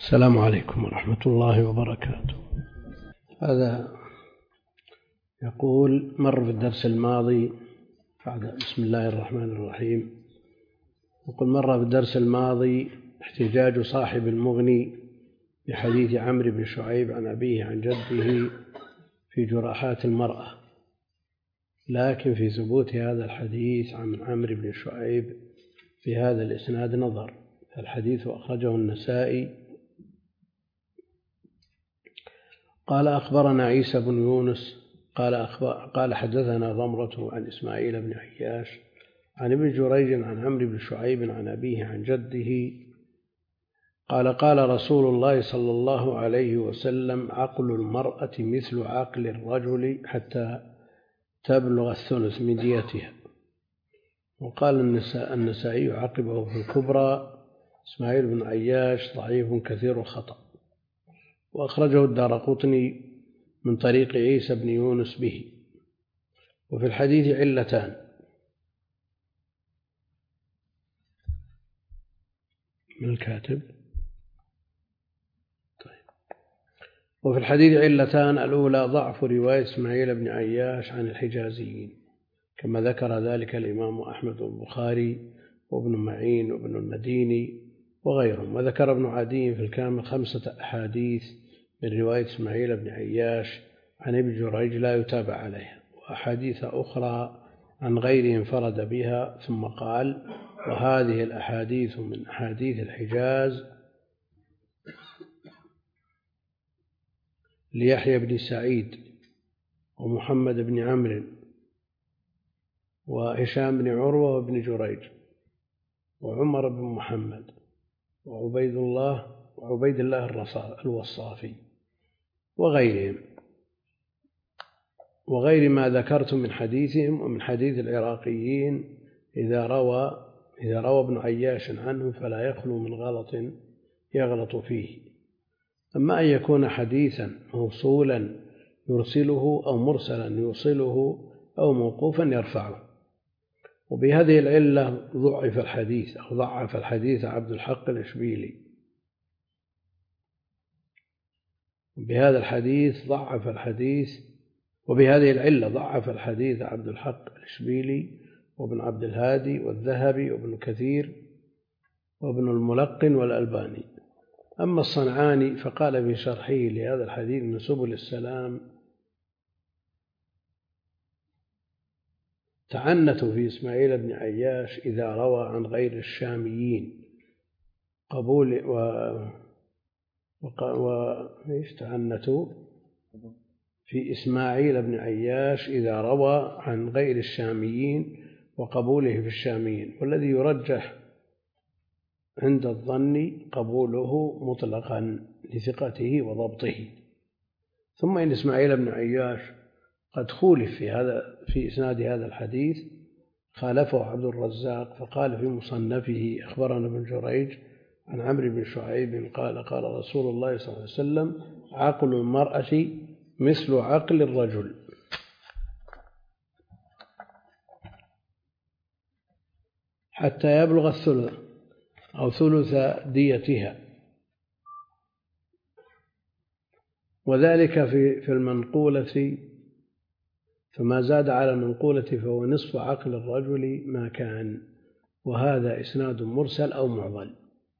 السلام عليكم ورحمة الله وبركاته. هذا يقول: مر في الدرس الماضي بسم الله الرحمن الرحيم. يقول: مر في الدرس الماضي احتجاج صاحب المغني بحديث عمرو بن شعيب عن أبيه عن جده في جراحات المرأة، لكن في ثبوت هذا الحديث عن عمرو بن شعيب في هذا الإسناد نظر. الحديث أخرجه النسائي. قال: أخبرنا عيسى بن يونس قال حدثنا ضمرة عن إسماعيل بن عياش عن ابن جريج عن عمرو بن شعيب عن أبيه عن جده قال: قال رسول الله صلى الله عليه وسلم: عقل المرأة مثل عقل الرجل حتى تبلغ الثلث من ديتها. وقال النسائي عقبه في الكبرى: إسماعيل بن عياش ضعيف كثير الخطأ. وأخرجه الدارقطني من طريق عيسى بن يونس به. وفي الحديث علتان: من الكاتب. وفي الحديث علتان: الأولى ضعف رواية إسماعيل بن عياش عن الحجازيين، كما ذكر ذلك الإمام أحمد والبخاري وابن معين وابن المديني وغيرهم. وذكر ابن عدي في الكامل 5 أحاديث من رواية إسماعيل بن عياش عن ابن جريج لا يتابع عليها، وأحاديث أخرى عن غيره انفرد بها، ثم قال: وهذه الأحاديث من أحاديث الحجاز ليحيى بن سعيد ومحمد بن عمرو وهشام بن عروة وابن جريج وعمر بن محمد وعبيد الله الوصافي وغيرهم، وغير ما ذكرت من حديثهم ومن حديث العراقيين إذا روى ابن عياش عنه فلا يخلو من غلط يغلط فيه. أما أن يكون حديثا موصولا يرسله أو مرسلا يوصله أو موقوفا يرفعه. وبهذه العلة ضعف الحديث عبد الحق الإشبيلي. وبهذه العلة ضعف الحديث عبد الحق الإشبيلي وابن عبد الهادي والذهبي وابن كثير وابن الملقن والألباني. أما الصنعاني فقال في شرحه لهذا الحديث من سبل السلام: تعنت في إسماعيل بن عياش إذا روى عن غير الشاميين تعنتوا في إسماعيل بن عياش إذا روى عن غير الشاميين وقبوله في الشاميين، والذي يرجح عند الظن قبوله مطلقا لثقته وضبطه. ثم إن إسماعيل بن عياش قد خولف في إسناد هذا الحديث، خالفه عبد الرزاق فقال في مصنفه: أخبرنا ابن جريج عن عمرو بن شعيب قال: قال رسول الله صلى الله عليه وسلم: عقل المرأة مثل عقل الرجل حتى يبلغ الثلث أو ثلث ديتها، وذلك في المنقولة، فما زاد على المنقولة فهو نصف عقل الرجل ما كان. وهذا إسناد مرسل أو معضل.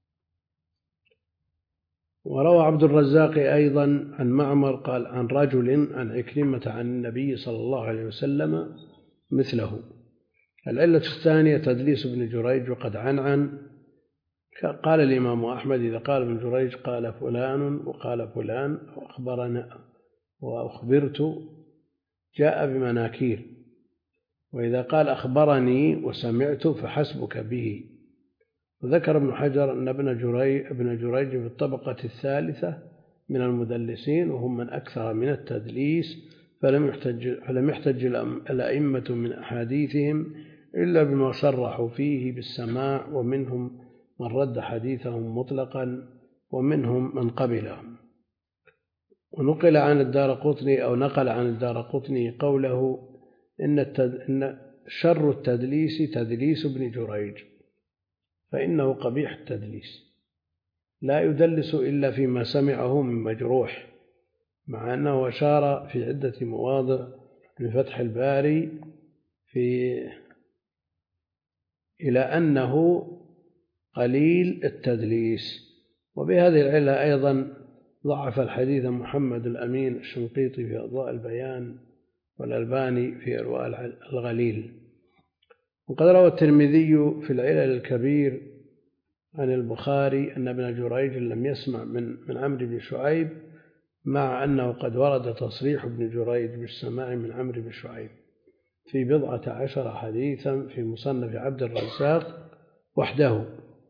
وروى عبد الرزاق أيضا عن معمر قال: عن رجل عن عكرمة عن النبي صلى الله عليه وسلم مثله. العلة الثانية تدليس ابن جريج وقد عنعن. قال الإمام أحمد: إذا قال ابن جريج قال فلان وقال فلان وأخبرنا وأخبرت جاء بمناكير، وإذا قال أخبرني وسمعت فحسبك به. وذكر ابن حجر أن ابن جريج في الطبقة الثالثة من المدلسين، وهم من أكثر من التدليس، فلم يحتج الأئمة من أحاديثهم إلا بما صرحوا فيه بالسماع، ومنهم من رد حديثهم مطلقا ومنهم من قبلهم. ونقل عن الدارقطني قوله: إن شر التدليس تدليس ابن جريج، فإنه قبيح التدليس، لا يدلس إلا فيما سمعه من مجروح، مع أنه أشار في عدة مواضع بفتح الباري إلى أنه قليل التدليس. وبهذه العلة أيضا ضعف الحديث محمد الأمين الشنقيطي في أضواء البيان والألباني في إرواء الغليل. وقد روى الترمذي في العلل الكبير عن البخاري أن ابن جريج لم يسمع من عمرو بن شعيب، مع أنه قد ورد تصريح ابن جريج بالسماع من عمرو بن شعيب في 14 حديثا في مصنف عبد الرزاق وحده.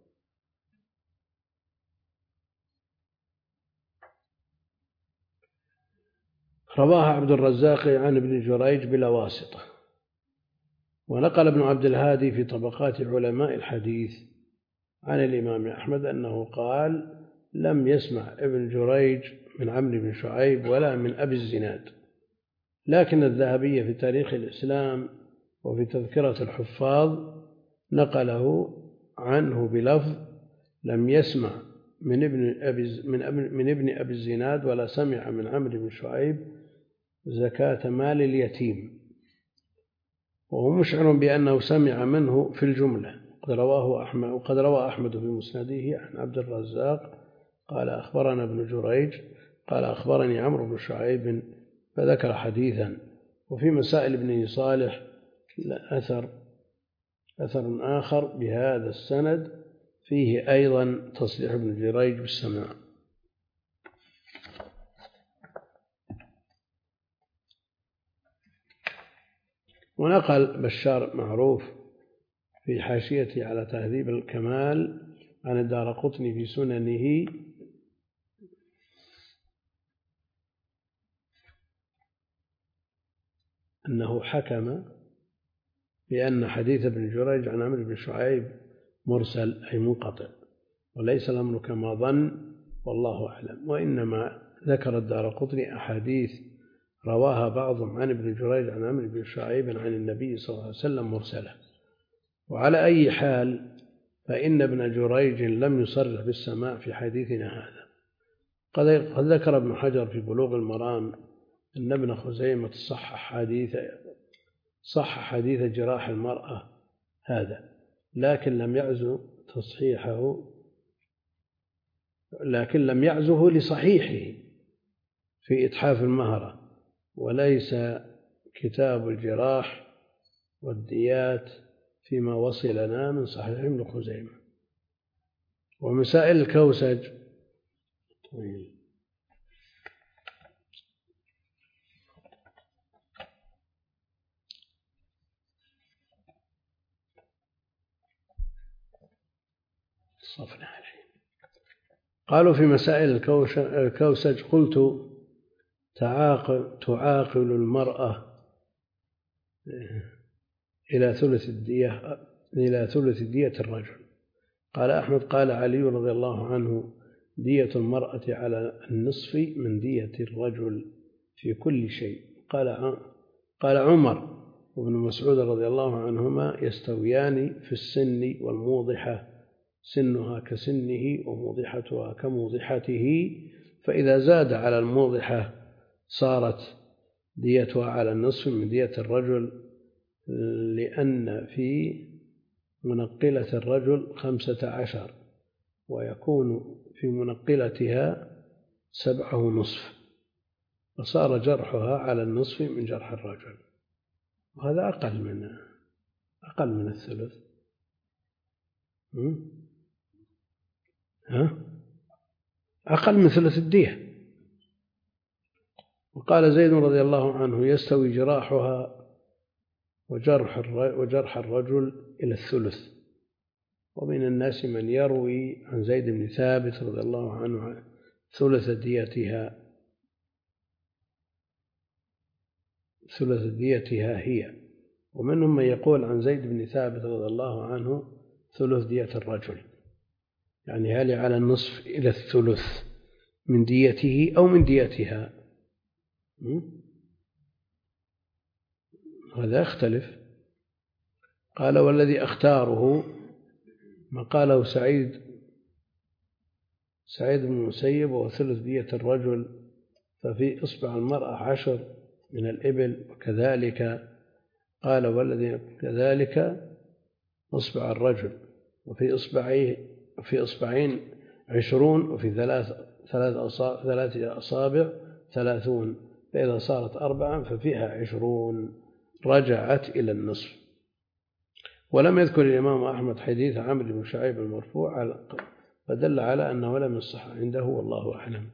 رواها عبد الرزاق عن ابن جريج بلا واسطة. ونقل ابن عبد الهادي في طبقات علماء الحديث عن الإمام أحمد أنه قال: لم يسمع ابن جريج من عمرو بن شعيب ولا من أبي الزناد. لكن الذهبي في تاريخ الإسلام وفي تذكرة الحفاظ نقله عنه بلفظ: لم يسمع من ابن أبي الزناد ولا سمع من عمرو بن شعيب زكاة مال اليتيم، وهو مشعر بأنه سمع منه في الجملة. وقد روى أحمد في مسنده عن عبد الرزاق قال: أخبرنا ابن جريج قال: أخبرني عمرو بن شعيب، فذكر حديثا. وفي مسائل ابن صالح أثر آخر بهذا السند فيه أيضا تصريح ابن جريج بالسماع. ونقل بشار معروف في حاشيته على تهذيب الكمال عن الدارقطني في سننه أنه حكم بأن حديث ابن جريج عن عمرو بن شعيب مرسل أي منقطع، وليس الأمر كما ظن، والله أعلم. وإنما ذكر الدارقطني أحاديث رواها بعضهم عن ابن جريج عن عمرو بن شعيب عن النبي صلى الله عليه وسلم مرسلة. وعلى أي حال فإن ابن جريج لم يصرح بالسماع في حديثنا هذا. قد ذكر ابن حجر في بلوغ المرام أن ابن خزيمة صح حديث جراح المرأة هذا، لكن لم يعزه لصحيحه في إتحاف المهرة، وليس كتاب الجراح والديات فيما وصل لنا من صحيح ابن خزيمة. ومسائل الكوسج صفنا عليه. قالوا في مسائل الكوسج: قلت: تعاقل المرأة إلى ثلث دية الرجل. قال أحمد: قال علي رضي الله عنه: دية المرأة على النصف من دية الرجل في كل شيء. قال عمر وابن مسعود رضي الله عنهما: يستويان في السن والموضحة، سنها كسنه وموضحتها كموضحته، فإذا زاد على الموضحة صارت ديتها على النصف من دية الرجل، لأن في منقلة الرجل 15، ويكون في منقلتها 7.5، فصار جرحها على النصف من جرح الرجل، وهذا أقل من الثلث. أقل من ثلث الدية. وقال زيد رضي الله عنه: يستوي جراحها وجرح الرجل إلى الثلث. ومن الناس من يروي عن زيد بن ثابت رضي الله عنه ثلث ديتها هي، ومنهم من يقول عن زيد بن ثابت رضي الله عنه ثلث دية الرجل، يعني هل على النصف إلى الثلث من ديته أو من ديتها؟ هذا يختلف. قال: والذي أختاره ما قاله سعيد سعيد بن المسيب وثلث دية الرجل، ففي إصبع المرأة 10 من الإبل، وكذلك قال والذي كذلك إصبع الرجل، وفي إصبعين 20، وفي ثلاث أصابع 30، فإذا صارت 4 ففيها 20 رجعت إلى النصف. ولم يذكر الإمام أحمد حديث عمرو بن شعيب المرفوع، فدل على أنه لم يصح عنده، والله أعلم.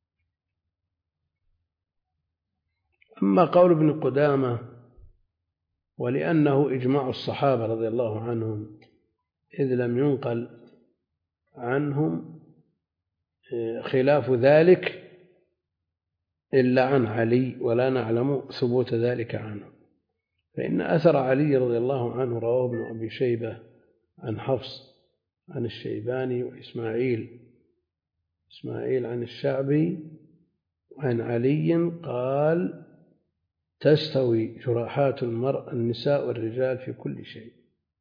أما قول ابن قدامة ولأنه إجماع الصحابة رضي الله عنهم، إذ لم ينقل عنهم خلاف ذلك إلا عن علي، ولا نعلم ثبوت ذلك عنه، فإن أثر علي رضي الله عنه رواه ابن أبي شيبة عن حفص عن الشيباني وإسماعيل عن الشعبي عن علي قال: تستوي جراحات النساء والرجال في كل شيء.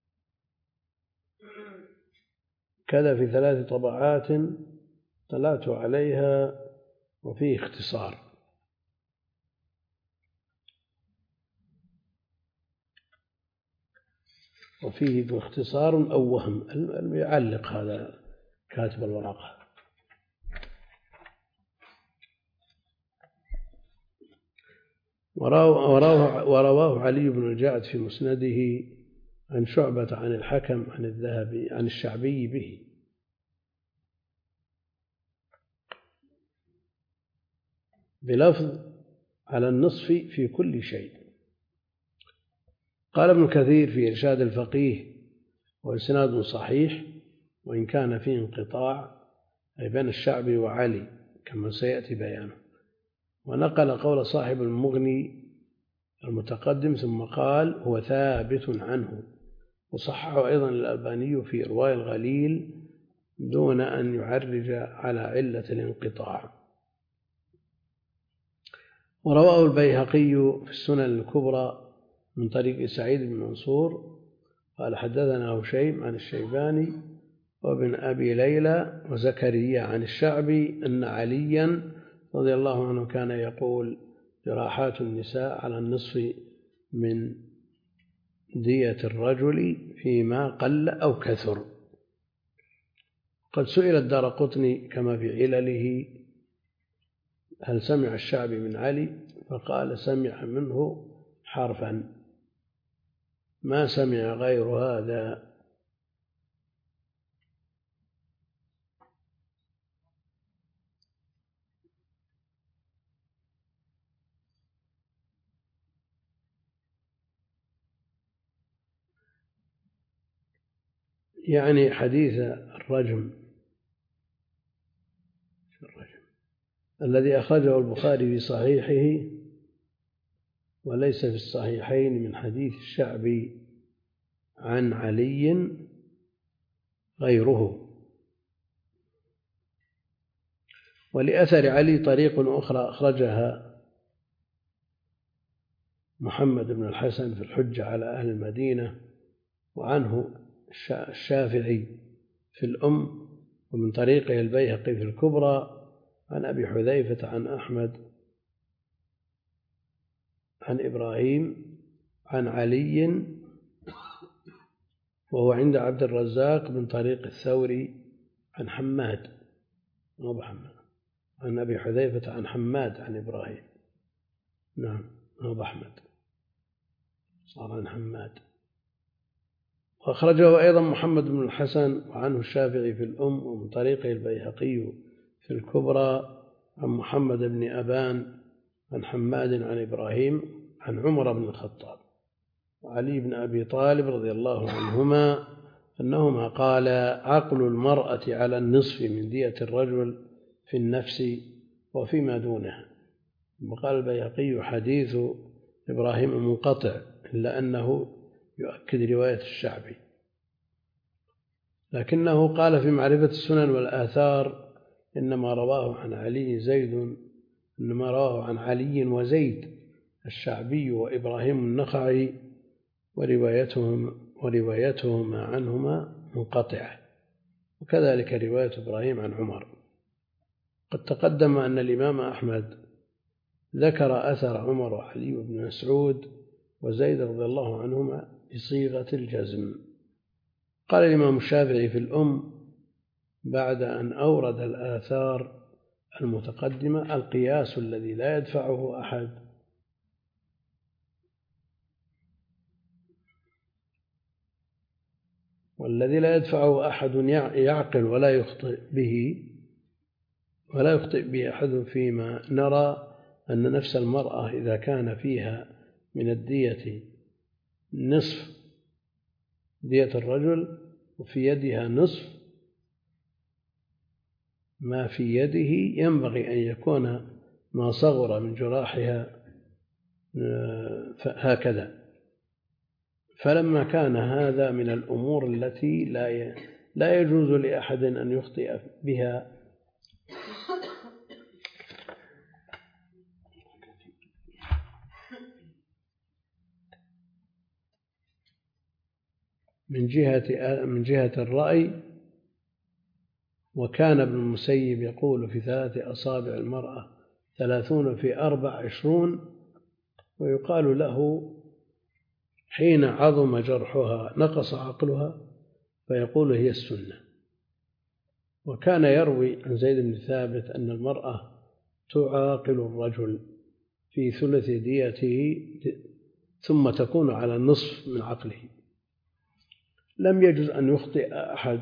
كذا في 3 طبعات طلعت عليها وفيه اختصار. وفيه اختصار أو وهم، يعلق هذا كاتب الورقة. ورواه علي بن الجعد في مسنده عن شعبة عن الحكم عن الذهبي عن الشعبي به. بلفظ على النصف في كل شيء. قال ابن كثير في إرشاد الفقيه: وإسناد صحيح وإن كان فيه انقطاع، أي بين الشعبي وعلي كما سيأتي بيانه. ونقل قول صاحب المغني المتقدم ثم قال: هو ثابت عنه. وصححه أيضا الألباني في إرواء الغليل دون أن يعرج على علة الانقطاع. ورواه البيهقي في السنن الكبرى من طريق سعيد بن منصور قال: حدثنا هشيم عن الشيباني وابن أبي ليلى وزكريا عن الشعبي أن عليا رضي الله عنه كان يقول: جراحات النساء على النصف من دية الرجل فيما قل أو كثر. قد سئل الدارقطني كما في علله: هل سمع الشعبي من علي؟ فقال: سمع منه حرفا، ما سمع غير هذا. يعني حديث الرجم الذي أخرجه البخاري في صحيحه وليس في الصحيحين من حديث الشعبي عن علي غيره. ولأثر علي طريق أخرى أخرجها محمد بن الحسن في الحجة على أهل المدينة، وعنه الشافعي في الأم، ومن طريقه البيهقي في الكبرى عن أبي حذيفة عن أحمد عن إبراهيم عن علي، وهو عند عبد الرزاق من طريق الثوري عن حماد عن أبي حذيفة عن حماد عن إبراهيم. نعم، أبو أحمد صار عن حماد. وأخرجه أيضا محمد بن الحسن وعنه الشافعي في الأم، ومن طريقه البيهقي في الكبرى عن محمد بن أبان عن حماد عن إبراهيم عن عمر بن الخطاب وعلي بن أبي طالب رضي الله عنهما أنهما قال: عقل المرأة على النصف من دية الرجل في النفس وفيما دونها. وقال البيهقي: حديث إبراهيم منقطع، إلا أنه يؤكد رواية الشعبي، لكنه قال في معرفة السنن والآثار: إنما رواه عن علي وزيد الشعبي وإبراهيم النخعي، وروايتهما عنهما منقطعة، وكذلك رواية إبراهيم عن عمر. قد تقدم أن الإمام أحمد ذكر أثر عمر وعلي بن مسعود وزيد رضي الله عنهما بصيغة الجزم. قال الإمام الشافعي في الأم بعد أن أورد الآثار المتقدمة: القياس الذي لا يدفعه أحد والذي لا يدفعه أحد يعقل ولا يخطئ به أحد، فيما نرى أن نفس المرأة إذا كان فيها من الدية نصف دية الرجل وفي يدها نصف ما في يده، ينبغي أن يكون ما صغر من جراحها هكذا. فلما كان هذا من الأمور التي لا يجوز لأحد أن يخطئ بها، من جهة الرأي، وكان ابن المسيب يقول في 3 أصابع المرأة 30 في 4 20، ويقال له حين عظم جرحها نقص عقلها فيقول هي السنة. وكان يروي عن زيد بن ثابت أن المرأة تعاقل الرجل في ثلث ديته ثم تكون على النصف من عقله. لم يجوز أن يخطئ أحد،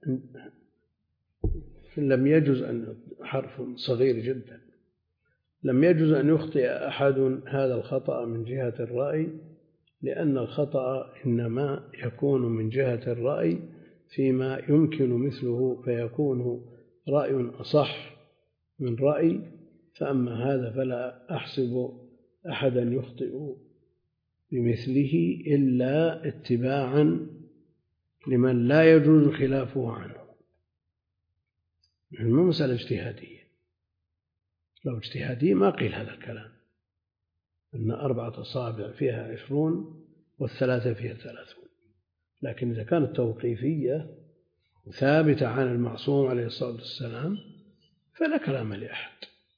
لم يجوز أن حرف صغير جدا، لم يجوز أن يخطئ أحد هذا الخطأ من جهة الرأي، لأن الخطأ إنما يكون من جهة الرأي فيما يمكن مثله، فيكون رأي أصح من رأي. فأما هذا فلا أحسب أحدا يخطئ بمثله إلا اتباعا لمن لا يجوز خلافه عنه. مو مسألة اجتهادية، لو اجتهادية ما قيل هذا الكلام، أن 4 أصابع فيها 20 والثلاثة فيها 30. لكن إذا كانت توقيفية ثابتة عن المعصوم عليه الصلاة والسلام فلا كلام لأحد.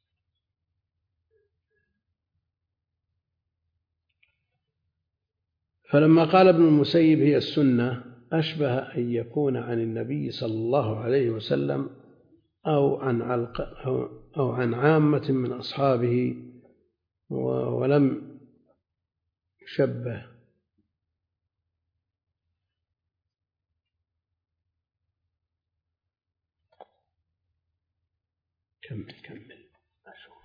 فلما قال ابن المسيب هي السنة أشبه أن يكون عن النبي صلى الله عليه وسلم أو عن عامة من أصحابه، ولم يشبه كمل أشوف.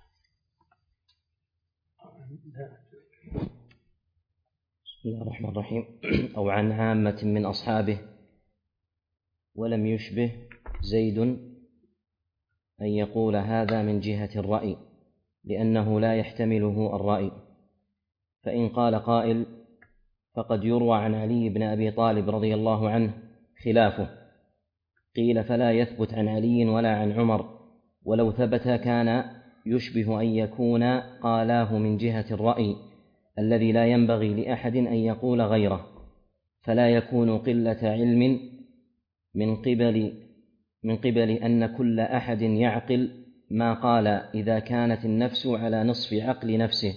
بسم الله الرحمن الرحيم. أو عن عامة من أصحابه ولم يشبه زيد أن يقول هذا من جهة الرأي، لأنه لا يحتمله الرأي. فإن قال قائل فقد يروى عن علي بن أبي طالب رضي الله عنه خلافه، قيل فلا يثبت عن علي ولا عن عمر، ولو ثبت كان يشبه أن يكون قالاه من جهة الرأي الذي لا ينبغي لأحد أن يقول غيره، فلا يكون قلة علم من قبل أن كل أحد يعقل ما قال إذا كانت النفس على نصف عقل نفسه،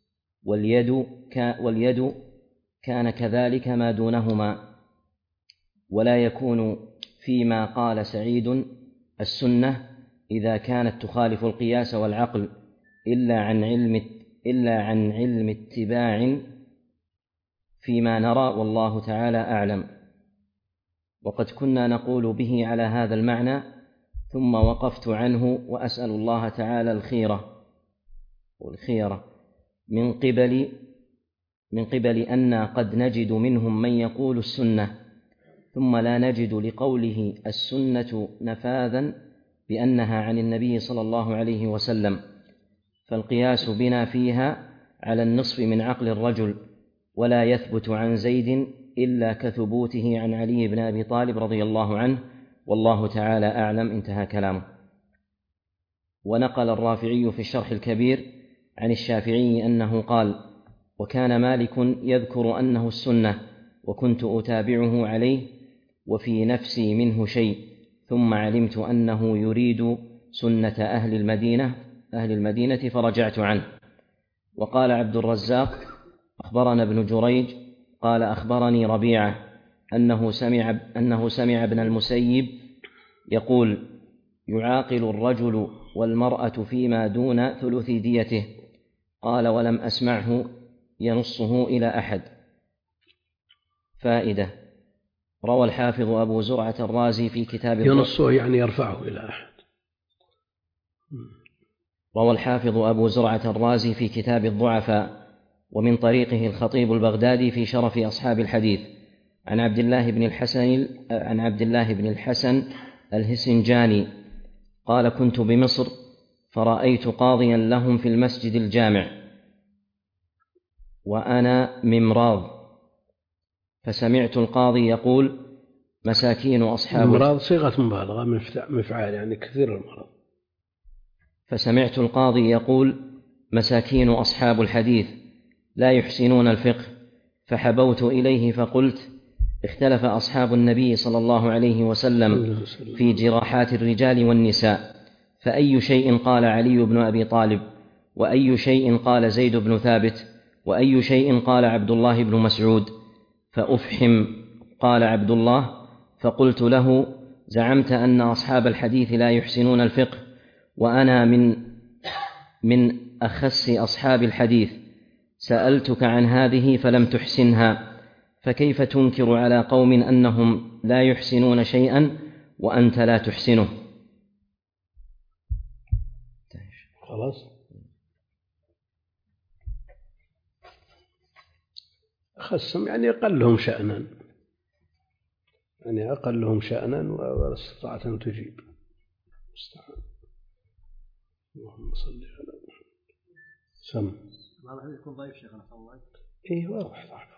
واليد كان كذلك ما دونهما. ولا يكون فيما قال سعيد السنة إذا كانت تخالف القياس والعقل إلا عن علم اتباع فيما نرى، والله تعالى أعلم. وقد كنا نقول به على هذا المعنى، ثم وقفت عنه وأسأل الله تعالى الخيرة من قبل أن قد نجد منهم من يقول السنة ثم لا نجد لقوله السنة نفاذا بأنها عن النبي صلى الله عليه وسلم، فالقياس بنا فيها على النصف من عقل الرجل، ولا يثبت عن زيد إلا كثبوته عن علي بن أبي طالب رضي الله عنه، والله تعالى أعلم. انتهى كلامه. ونقل الرافعي في الشرح الكبير عن الشافعي أنه قال: وكان مالك يذكر أنه السنة، وكنت أتابعه عليه، وفي نفسي منه شيء، ثم علمت أنه يريد سنة أهل المدينة فرجعت عنه. وقال عبد الرزاق أخبرنا ابن جريج قال أخبرني ربيعة أنه سمع ابن المسيب يقول: يعاقل الرجل والمرأة فيما دون ثلث ديته. قال: ولم أسمعه ينصه إلى أحد. فائدة: روى الحافظ أبو زرعة الرازي في كتاب ينصه يعني يرفعه إلى أحد. روى الحافظ أبو زرعة الرازي في كتاب الضعفاء، ومن طريقه الخطيب البغدادي في شرف أصحاب الحديث، عن عبد الله بن الحسن الهسنجاني قال: كنت بمصر فرأيت قاضيا لهم في المسجد الجامع وأنا ممراض، فسمعت القاضي يقول: مساكين أصحاب ممراض صيغة مبالغة مفعال يعني كثير المرض. فسمعت القاضي يقول: مساكين أصحاب الحديث لا يحسنون الفقه. فحبوت إليه فقلت: اختلف أصحاب النبي صلى الله عليه وسلم في جراحات الرجال والنساء، فأي شيء قال علي بن أبي طالب، وأي شيء قال زيد بن ثابت، وأي شيء قال عبد الله بن مسعود؟ فأفحم قال عبد الله. فقلت له: زعمت أن أصحاب الحديث لا يحسنون الفقه، وأنا من أخس أصحاب الحديث، سألتك عن هذه فلم تحسنها، فكيف تنكر على قوم أنهم لا يحسنون شيئا وأنت لا تحسنه؟ خلاص. خصم يعني أقلهم شأنا، يعني أقلهم شأنا ولا استطاعت أن تجيب. مستعان. اللهم صل على محمد. سم. هذا يكون ضعيف شيخنا صلى الله عليه وسلم. إيه واضح ضعف.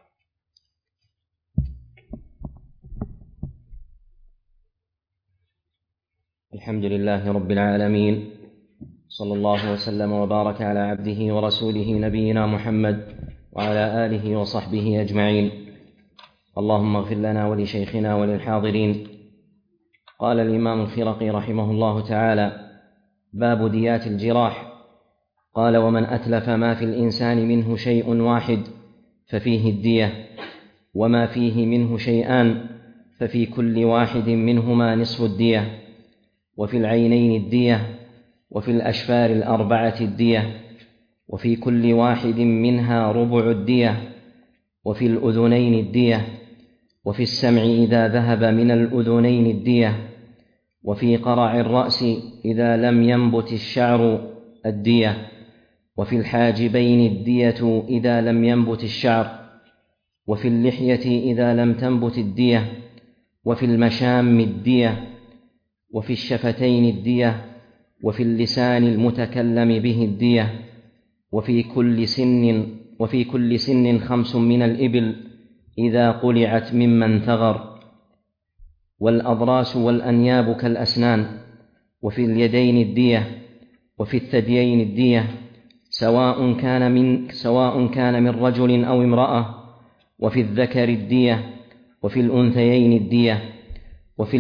الحمد لله رب العالمين، صلى الله وسلم وبارك على عبده ورسوله نبينا محمد وعلى آله وصحبه أجمعين. اللهم اغفر لنا ولشيخنا وللحاضرين. قال الإمام الخرقي رحمه الله تعالى: باب ديات الجراح. قال: ومن أتلف ما في الإنسان منه شيء واحد ففيه الدية، وما فيه منه شيئان ففي كل واحد منهما نصف الدية، وفي العينين الدية، وفي الأشفار الأربعة الدية، وفي كل واحد منها ربع الدية، وفي الأذنين الدية، وفي السمع إذا ذهب من الأذنين الدية، وفي قرع الرأس إذا لم ينبت الشعر الدية، وفي الحاجبين الدية إذا لم ينبت الشعر، وفي اللحية إذا لم تنبت الدية، وفي المشام الدية، وفي الشفتين الدية، وفي اللسان المتكلم به الدية، وفي كل سن 5 من الإبل إذا قلعت ممن ثغر، والأضراس والأنياب كالأسنان، وفي اليدين الدية، وفي الثديين الدية، سواء كان من رجل أو امرأة، وفي الذكر الدية، وفي الأنثيين الدية، وفي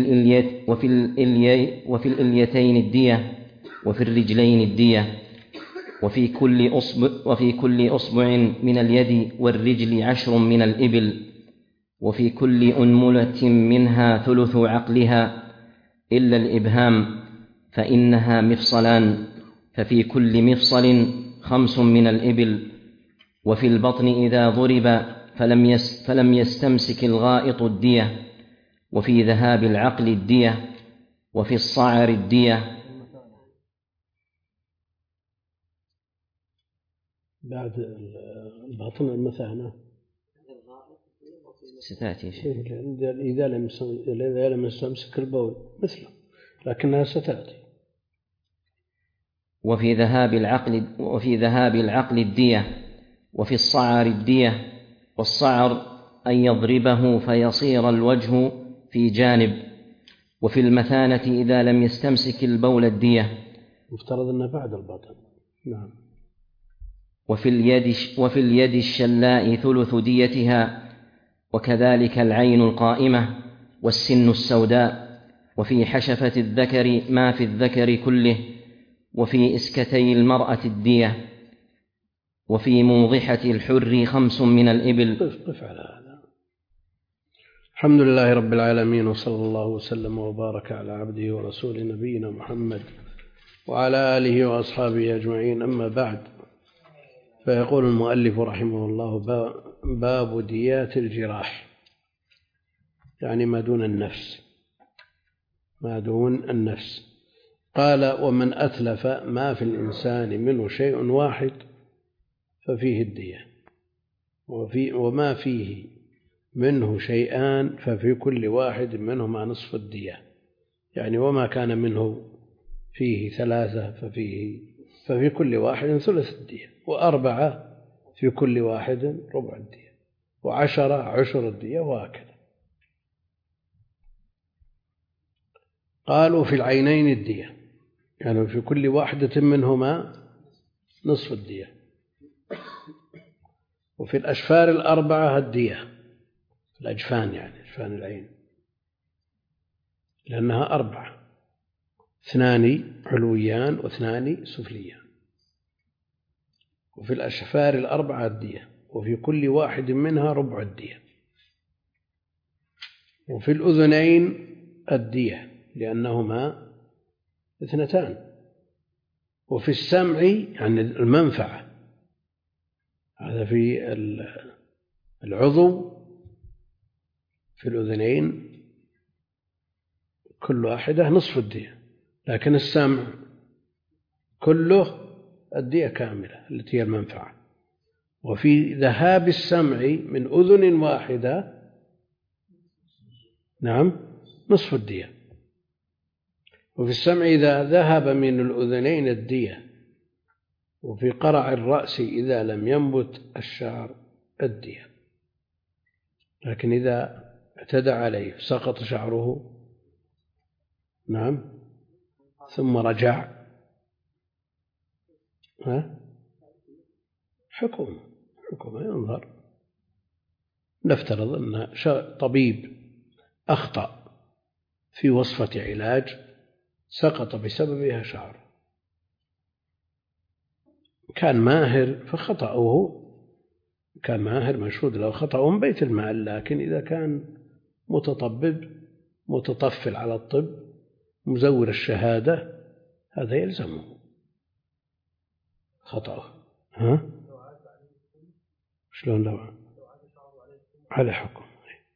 الإليتين الدية، وفي الرجلين الدية، وفي كل أصبع من اليد والرجل 10 من الإبل، وفي كل أنملة منها ثلث عقلها إلا الإبهام، فإنها مفصلان، ففي كل مفصل 5 من الإبل، وفي البطن إذا ضرب فلم يستمسك الغائط الدية، وفي ذهاب العقل الدية، وفي الصعر الدية. بعد البطن المثانة ستأتي إذا لم يستمسك البول مثله، لكنها ستأتي. وفي ذهاب العقل الدية، وفي الصعر الدية، والصعر أن يضربه فيصير الوجه في جانب، وفي المثانة إذا لم يستمسك البول الدية. مفترض أنه بعد البطن. نعم. وفي اليد الشلاء ثلث ديتها، وكذلك العين القائمة والسن السوداء، وفي حشفة الذكر ما في الذكر كله، وفي إسكتي المرأة الدية، وفي موضحة الحر 5 من الإبل. قف على هذا. الحمد لله رب العالمين، وصلى الله وسلم وبارك على عبده ورسوله نبينا محمد وعلى آله وأصحابه أجمعين. أما بعد، فيقول المؤلف رحمه الله: باب ديات الجراح، يعني ما دون النفس، ما دون النفس. قال: ومن أتلف ما في الإنسان منه شيء واحد ففيه الدية، وما فيه منه شيئان ففي كل واحد منهما نصف الدية، يعني وما كان منه فيه 3 ففي كل واحد ثلث الدية، 4 في كل واحد ربع الدية، 10 عشر الدية، وهكذا. قالوا: في العينين الدية، يعني في كل واحدة منهما نصف الدية. وفي الأشفار 4 الدية، الأجفان يعني أجفان العين، لأنها 4، 2 علويان و2 سفليان. وفي الأشفار 4 الدية، وفي كل واحد منها ربع الدية. وفي الأذنين الدية لأنهما 2. وفي السمع يعني المنفعة، هذا في العضو، في الأذنين كل واحدة نصف الدية، لكن السمع كله الدية كاملة التي هي المنفعة. وفي ذهاب السمع من أذن واحدة نصف الدية. وفي السمع إذا ذهب من الأذنين الدية. وفي قرع الرأس إذا لم ينبت الشعر الدية، لكن إذا اعتدى عليه سقط شعره ثم رجع حكم ينظر. نفترض أن طبيب أخطأ في وصفة علاج سقط بسببها شعر، كان ماهر فخطأه، كان ماهر مشهود له خطأه من بيت المال. لكن إذا كان متطفل على الطب، مزور الشهادة، هذا يلزمه خطأه. شلون لو على حكم؟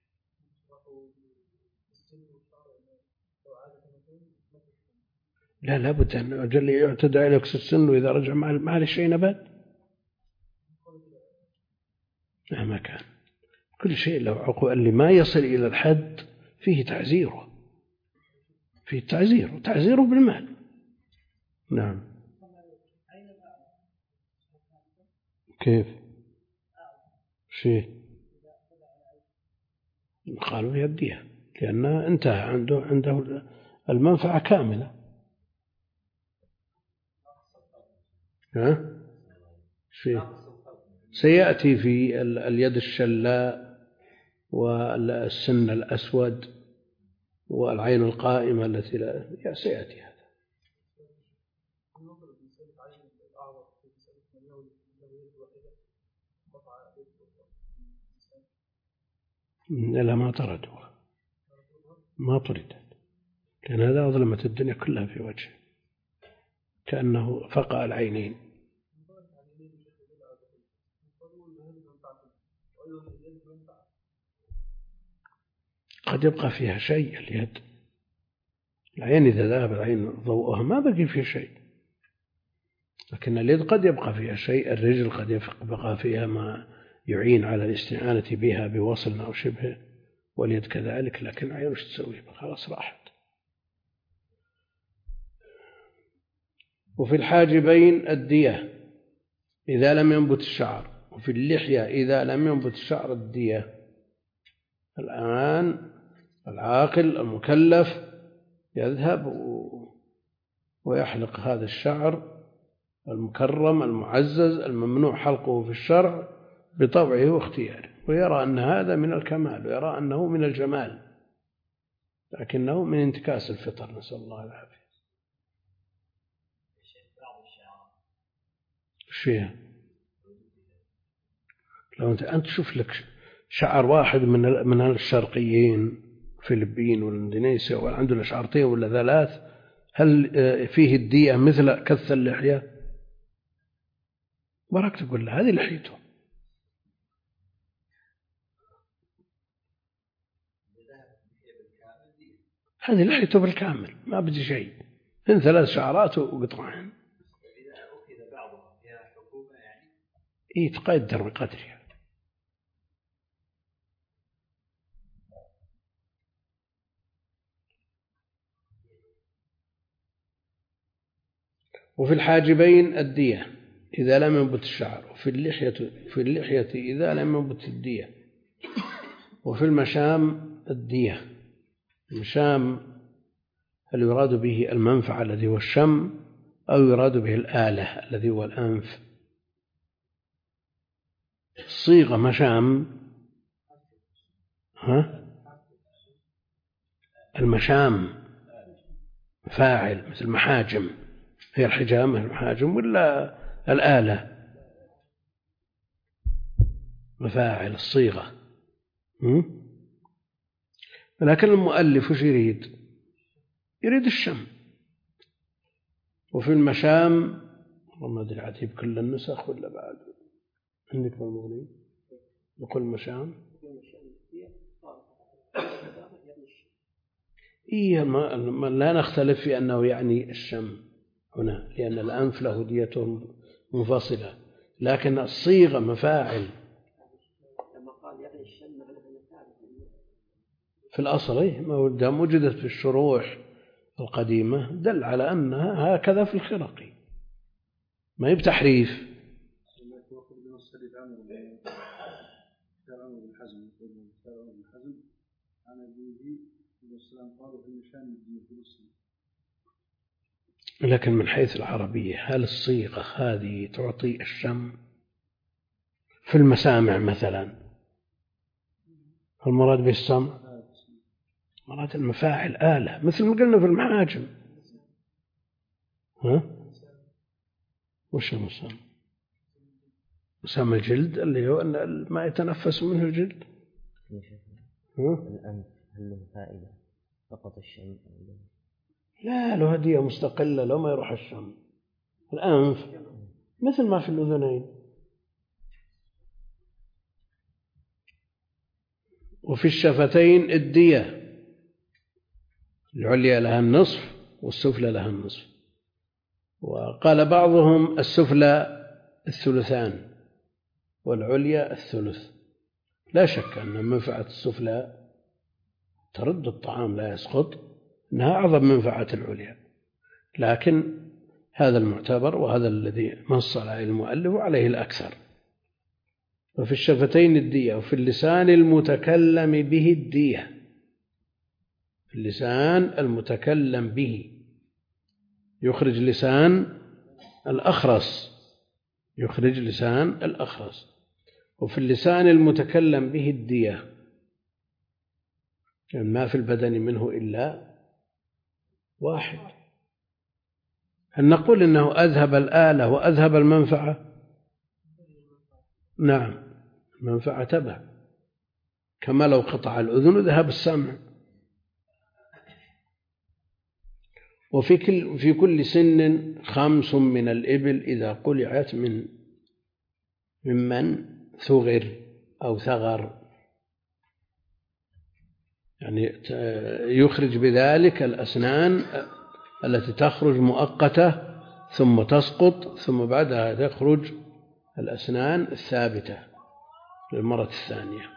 لا، لابد أن أجل يعتدى عليك السن، وإذا رجع ما عليه شيء نبات. لا، ما كان كل شيء له عقوبة، اللي ما يصل إلى الحد فيه تعزيره، تعزيره بالمال. نعم. كيف؟ شيء قالوا في الدية لأنها انتهى عنده المنفعة كاملة. شيء سيأتي في اليد الشلاء والسن الأسود والعين القائمة التي لا سيأتي هذا. لا، ما طردوها، ما طردت، لأن هذا أظلمت الدنيا كلها في وجهه، كأنه فقع العينين. قد يبقى فيها شيء اليد، العين إذا ذهب العين ضوءها ما بقي فيه شيء، لكن اليد قد يبقى فيها شيء، الرجل قد يبقى فيها ما يعين على الاستعانة بها بوصل أو شبهه، واليد كذلك، لكن العين وش تسوي؟ خلاص راحت. وفي الحاجبين الدية إذا لم ينبت الشعر، وفي اللحية إذا لم ينبت الشعر الدية. الآن العاقل المكلف يذهب ويحلق هذا الشعر المكرم المعزز الممنوع حلقه في الشرع بطبعه واختياره، ويرى أن هذا من الكمال، ويرى أنه من الجمال، لكنه من انتكاس الفطر، نسأل الله العافية. وش فيها؟ لو أنت تشوف لك شعر واحد من الشرقيين الفلبين والإندونيسيا وعنده شعرتين ولا ثلاث، هل فيه الدية مثل كث اللحية؟ وراك تقول له هذه لحيته، هذه لحيته بالكامل، ما بدي شيء، من 3 شعرات وقطعين. يتقدر بقدرها. وفي الحاجبين الدية إذا لم ينبت الشعر، وفي اللحية إذا لم ينبت الدية، وفي المشام الدية. المشام هل يراد به المنفعة الذي هو الشم، أو يراد به الآلة الذي هو الأنف؟ الصيغة مشام، المشام فاعل مثل محاجم، هي الحجامة المحاجم، ولا الآلة مفاعل الصيغة؟ لكن المؤلف وش يريد الشم. وفي المشام ما أدري عتيب كل النسخ ولا بعد عندك بالمغني يقول المشام. إيه لا نختلف في أنه يعني الشم هنا، لأن الأنف له دية منفصلة، لكن الصيغة مفاعل في الأصل. ما وجدت في الشروح القديمة دل على أنها هكذا في الخرقي، ما يب تحريف. لكن من حيث العربية هل الصيغة هذه تعطي الشم؟ في المسامع مثلا المراد بالسمع مراد المفاعل آلة، مثل ما قلنا في المحاجم. وش المسام؟ مسام الجلد اللي هو ما يتنفس منه الجلد. الأنف هل له فائدة فقط الشم؟ لا، له هدية مستقلة، لو ما يروح الشم. الأنف مثل ما في الأذنين. وفي الشفتين الدية، العليا لها النصف والسفلى لها النصف. وقال بعضهم السفلى 1/3 والعليا 1/3. لا شك أن منفعة السفلى ترد الطعام لا يسقط، أنها أعظم منفعة العليا، لكن هذا المعتبر وهذا الذي نص عليه المؤلف وعليه الأكثر. وفي الشفتين الدية، وفي اللسان المتكلم به الدية. في اللسان المتكلم به يخرج لسان الأخرس، وفي اللسان المتكلم به الدية، يعني ما في البدن منه إلا واحد. هل نقول إنه أذهب الآلة وأذهب المنفعة؟ نعم، المنفعة تبع، كما لو قطع الأذن ذهب السمع. وفي كل سن 5 من الإبل إذا قلعت ممن ثغر أو ثغر، يعني يخرج بذلك الأسنان التي تخرج مؤقتة ثم تسقط، ثم بعدها تخرج الأسنان الثابتة للمرة الثانية.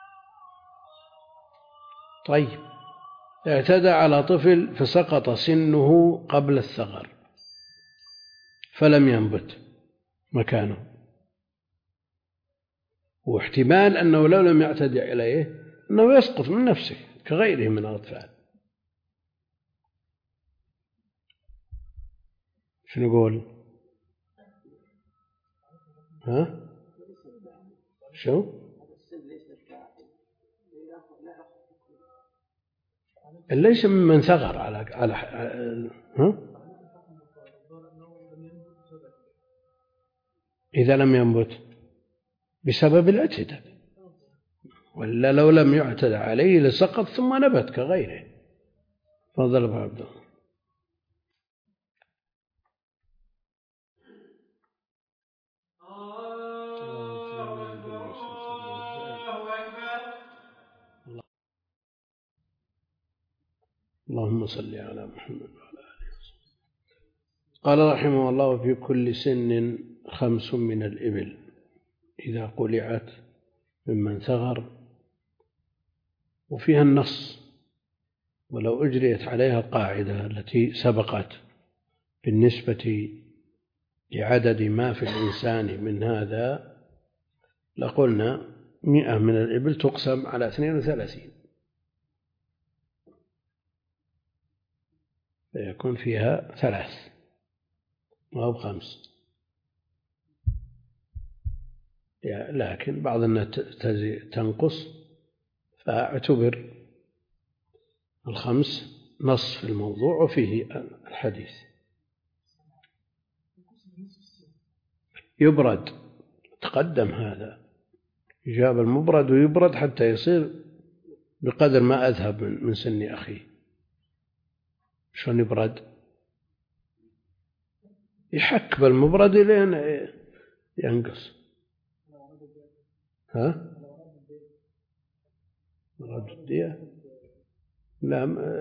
طيب، اعتدى على طفل فسقط سنه قبل الثغر فلم ينبت مكانه، واحتمال أنه لو لم يعتدي عليه أنه يسقط من نفسه كغيره من الأطفال. شنو نقول؟ شو؟ ليس ممن ثغر على ها؟ إذا لم ينبت بسبب الاعتداء، ولا لو لم يعتدى عليه لسقط ثم نبت كغيره. تفضل أبو عبد الله. اللهم صل على محمد وعلى آله وصحبه. قال رحمه الله: في كل سن 5 من الإبل إذا قلعت ممن ثغر، وفيها النص: ولو أجريت عليها القاعدة التي سبقت بالنسبة لعدد ما في الإنسان من هذا لقلنا 100 من الإبل تقسم على 32 فيكون فيها 3 أو 5. لكن بعض الناس تنقص، فاعتبر 5 نص في الموضوع وفيه الحديث. يبرد، تقدم هذا، يجاب المبرد ويبرد حتى يصير بقدر ما أذهب من سن أخيه. شلون يبرد؟ يحك بالمبرد لين ينقص. ها؟ مراد الدية؟ لا،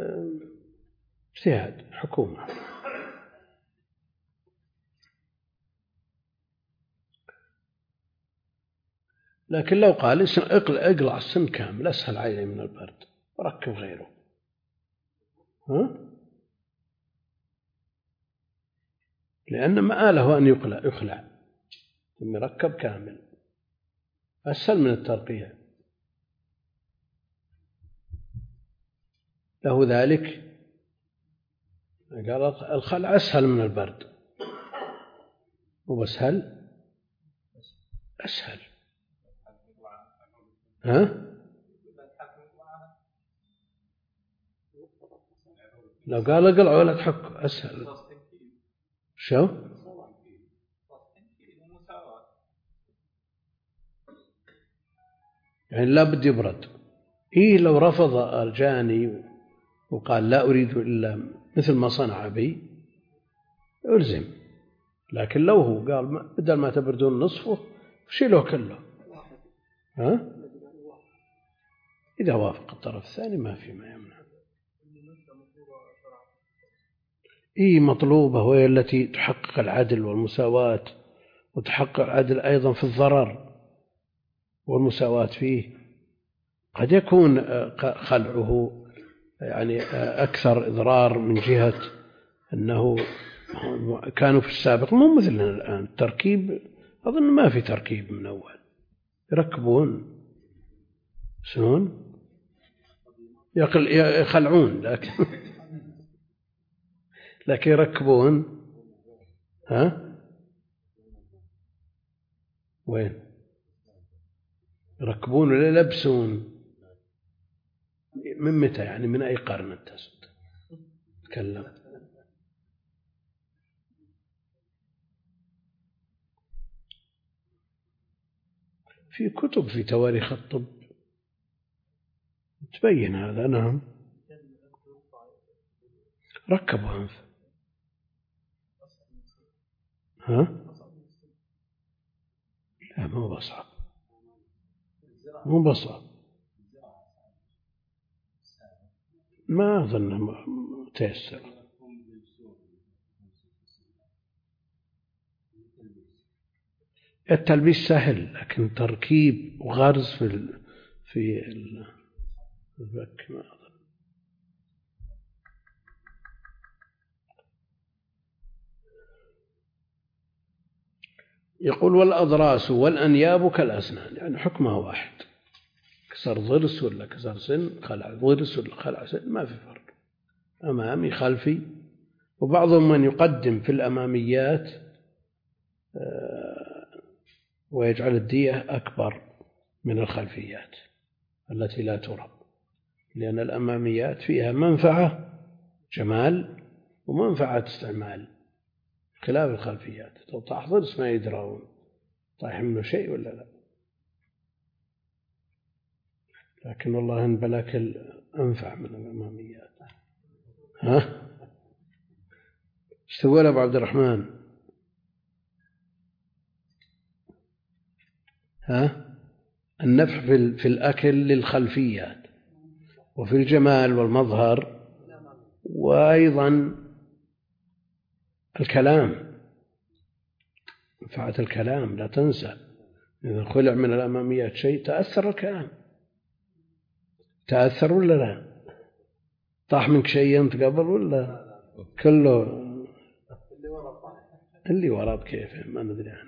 اجتهاد حكومة. لكن لو قال اقلع السن كامل أسهل عليه من البرد وركب غيره. ها؟ لأن مآله أن يخلع ثم يركب كامل أسهل من الترقيع. له ذلك قال الخلع أسهل من البرد. وبس هل أسهل؟ ها؟ لو قال اقلع ولا تحك أسهل. شو؟ يعني لا بد يبرد. لو رفض الجاني وقال لا أريد إلا مثل ما صنع بي ألزم. لكن لو هو قال بدل ما تبردون نصفه شيله كله، ها؟ إذا وافق الطرف الثاني ما في ما يمنع. مطلوبة، وهي التي تحقق العدل والمساواة، وتحقق العدل أيضا في الضرر والمساواة فيه. قد يكون خلعه يعني أكثر إضرار من جهة أنه كانوا في السابق مو مثلنا الآن. التركيب أظن ما في تركيب من أول، يركبون شلون يخلعون لكن يركبون. ها؟ وين يركبون ولا يلبسون؟ من متى يعني؟ من أي قرن أنت تكلم؟ في كتب في تواريخ الطب تبين هذا. نعم، ركبوا أنف. ها؟ لا، مو بصعب، مو بصعب، ما أظن تيسر. التلبيس سهل، لكن تركيب وغرز في الفك ما أظن. يقول: والأضراس والأنياب كالأسنان، يعني حكمها واحد. كسر ضرس ولا كسر سن، خلع ضرس ولا خلع سن، ما في فرق. أمامي خلفي. وبعضهم من يقدم في الأماميات ويجعل الدية أكبر من الخلفيات التي لا ترى. لأن الأماميات فيها منفعة جمال ومنفعة استعمال، خلاف الخلفيات. لو تحضر ما يدرون طايح منه شيء ولا لا. لكن والله إن بلاك أنفع من الأماميات. ها ايش تقول أبو عبد الرحمن؟ ها النفع في الأكل للخلفيات وفي الجمال والمظهر، وأيضا الكلام، منفعة الكلام لا تنسى. إذا خلع من الأماميات شيء تأثر الكلام، تأثر ولا لا؟ طاح منك شيء أنت قبل ولا كله اللي وراء كيف ما ندري عنه.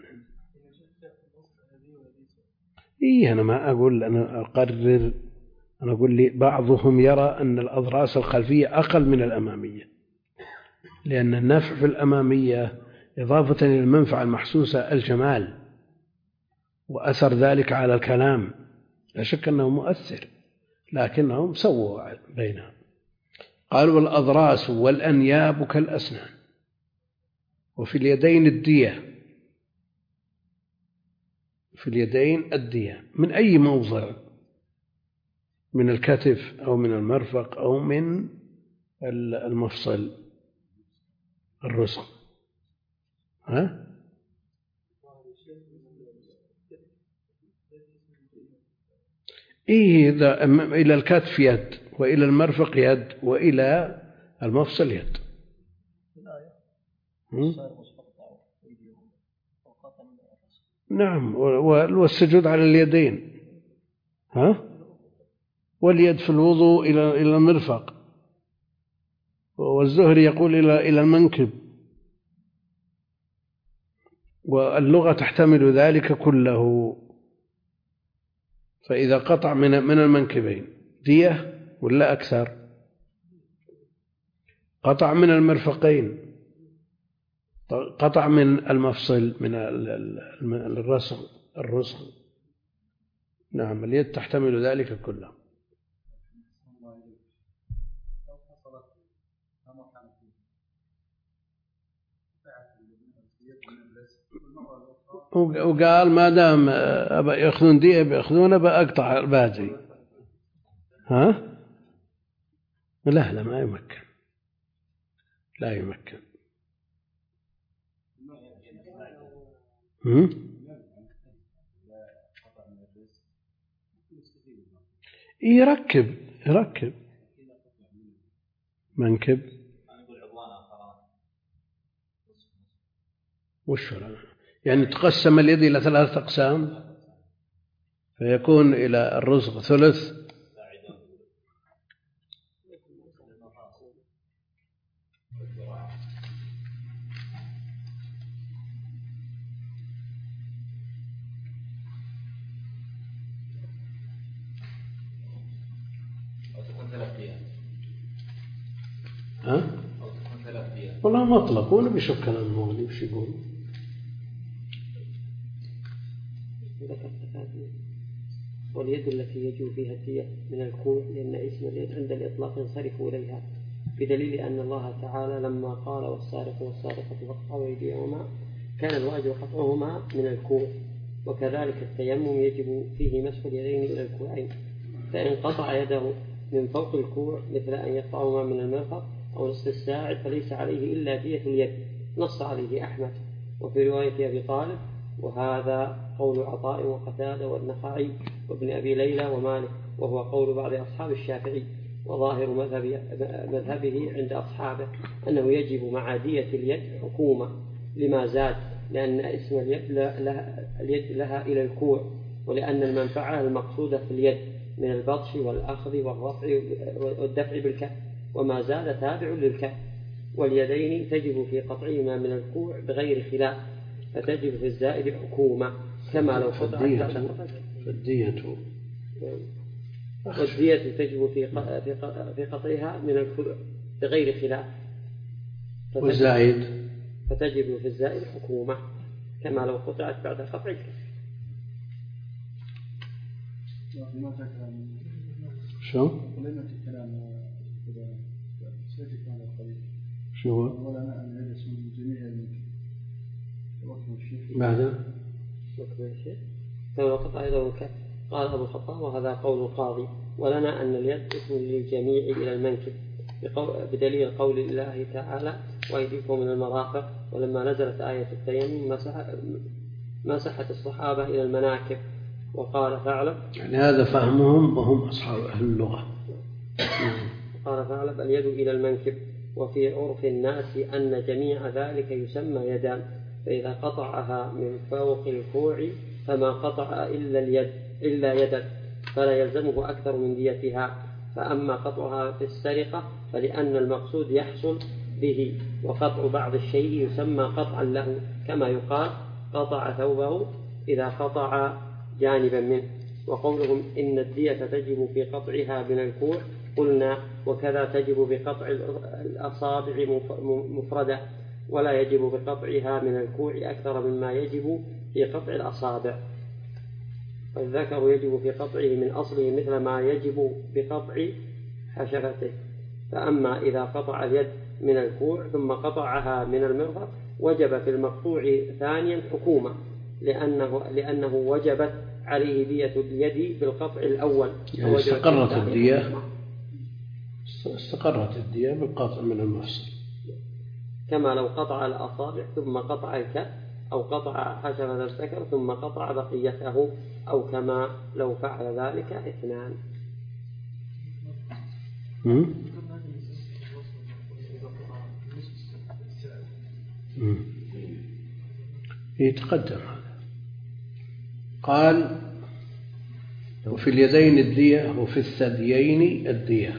إيه أنا ما أقول، أنا أقرر، أنا أقول لي بعضهم يرى أن الأضراس الخلفية أقل من الأمامية، لأن النفع في الأمامية إضافة إلى المنفعة المحسوسة الجمال، وأثر ذلك على الكلام لا شك أنه مؤثر، لكنهم سووا بينهم. قالوا والأضراس والأنياب كالأسنان، وفي اليدين الدية، في اليدين الدية من أي موضع، من الكتف أو من المرفق أو من المفصل الرسغ. ها؟ إيه إذا إلى الكتف يد، وإلى المرفق يد، وإلى المفصل يد. نعم، والسجود على اليدين. ها؟ واليد في الوضوء إلى المرفق، والزهري يقول إلى المنكب، واللغة تحتمل ذلك كله. فإذا قطع من المنكبين دية ولا أكثر، قطع من المرفقين، قطع من المفصل، من الرسغ. نعم اليد تحتمل ذلك كله. وقال ما دام يأخذون دية بيأخذون بأقطع باجي. ها؟ لا ما يمكن، لا يمكن. يركب منكب. وش يعني تقسم اليد إلى 3 أقسام، فيكون إلى الرسغ ثلث، ها؟ والله مطلق، وانا بشوف كلام المولي وش يقول. واليد التي يجب فيها الدية من الكوع، لأن اسم اليد عند الإطلاق ينصرف إليها، بدليل أن الله تعالى لما قال والسارق والسارقة فاقطعوا أيديهما كان الواجب قطعهما من الكوع. وكذلك التيمم يجب فيه مسح اليدين إلى الكوعين، فإن قطع يده من فوق الكوع مثل أن يقطعهما من المرفق أو نصف الساعد فليس عليه إلا دية اليد، نص عليه أحمد. وفي رواية أبي طالب، وهذا قول عطاء وقتادة والنخعي وابن أبي ليلى ومالك، وهو قول بعض أصحاب الشافعي. وظاهر مذهبه عند أصحابه أنه يجب مع دية اليد حكومة لما زاد، لأن اسم اليد لها إلى الكوع، ولأن المنفعة المقصودة في اليد من البطش والأخذ والرفع والدفع بالكف، وما زاد تابع للكف. واليدين تجب في قطعهما من الكوع بغير خلاف، فتجب في الزائد حكومة كما لو قطعت والدية تجب في قطعها من الكوع بغير خلاف، والزائد فتجب في الزائد حكومة كما لو قطعت بعد قطع الكف. شو؟ ولما الكلام إذا سيأتي كلام القريب شو هو؟ ولا أنا أن يجلس من جميع الممكن وقت الشيخ بعد وقت أيضا قال أبو الخطاب وهذا قول القاضي ولنا أن اليد اسم للجميع إلى المنكب بدليل قول الله تعالى وأيديكم من المرافق ولما نزلت آية التيمم مسحت الصحابة إلى المناكب وقال ثعلب يعني هذا فهمهم وهم أصحاب أهل اللغة. قال ثعلب اليد إلى المنكب وفي عرف الناس أن جميع ذلك يسمى يدان فإذا قطعها من فوق الكوع فما قطع إلا يدا فلا يلزمه أكثر من ديتها فأما قطعها في السرقة فلأن المقصود يحصل به وقطع بعض الشيء يسمى قطعا له كما يقال قطع ثوبه إذا قطع جانبا منه وقولهم إن الدية تجب في قطعها من الكوع قلنا وكذا تجب بقطع الأصابع مفردة ولا يجب بقطعها من الكوع أكثر مما يجب في قطع الأصابع فالذكر يجب في قطعه من أصله مثل ما يجب بقطع حشفته فأما إذا قطع اليد من الكوع ثم قطعها من المرفق وجب في المقطوع ثانيا حكومة لأنه وجبت عليه دية اليد بالقطع الأول يعني استقرت الدية بالقطع من المفصل كما لو قطع الأصابع ثم قطع الكف أو قطع حشفة الذكر ثم قطع بقيته أو كما لو فعل ذلك اثنان. يتقدم هذا. قال وفي اليدين الدية وفي الثديين الدية.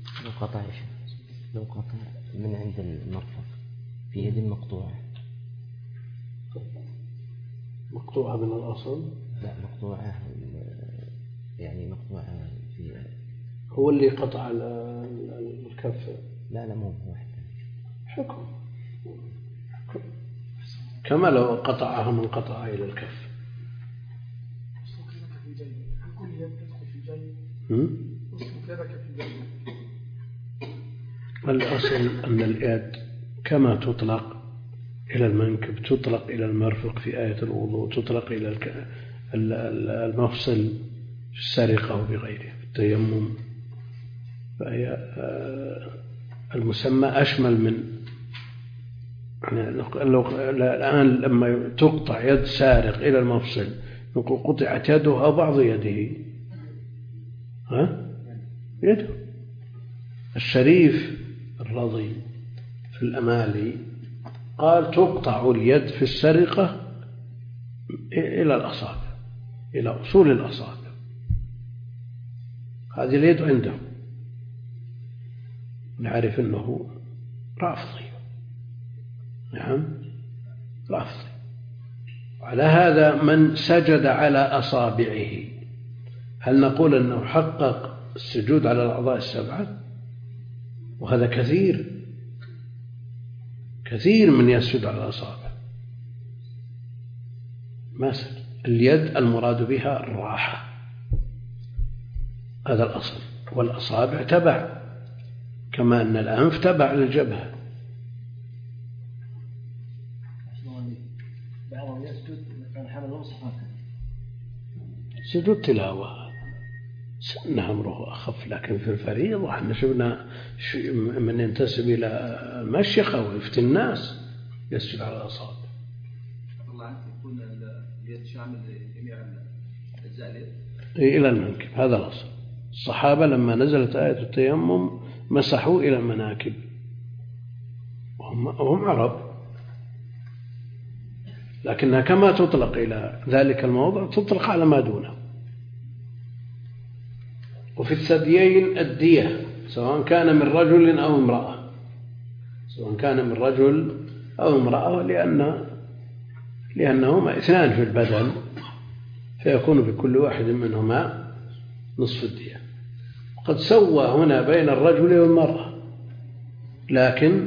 لو قطع من عند المرفق في يد مقطوعة من الأصل لا مقطوعة يعني مقطوعة في هو اللي قطع الكف لا مو واحد حكم كما لو قطعها من قطعها إلى الكف الأصل أن اليد كما تطلق إلى المنكب تطلق إلى المرفق في آية الوضوء تطلق إلى المفصل في السرقة وبغيره في التيمم فهي المسمى أشمل من يعني الآن لما تقطع يد سارق إلى المفصل نقول قطعت يده أو بعض يده يده الشريف الرضي في الأمالي قال تقطع اليد في السرقة إلى الأصابع إلى أصول الأصابع هذه اليد عنده نعرف أنه رافضي نعم رافضي وعلى هذا من سجد على أصابعه هل نقول أنه حقق السجود على الأعضاء السبعة وهذا كثير من يسجد على الأصابع ما سجد اليد المراد بها الراحة هذا الأصل والأصابع تبع كما أن الأنف تبع للجبهة بعضهم يسجد كان حمل المصحف سجود تلاوة سنة أمره أخف لكن في الفريضة احنا شفنا من ينتسب إلى المشيخة ويفتي الناس يسجد على الأصابع. الله عنك يكون اليد شامل لجميع أجزاء اليد إلى المنكب هذا الأصل. الصحابة لما نزلت آية التيمم مسحوا إلى المناكب وهم عرب لكنها كما تطلق إلى ذلك الموضع تطلق على ما دونه. وفي الثديين الدية سواء كان من رجل أو امرأة لأنهما اثنان في البدن فيكون بكل واحد منهما نصف الدية. قد سوى هنا بين الرجل والمرأة لكن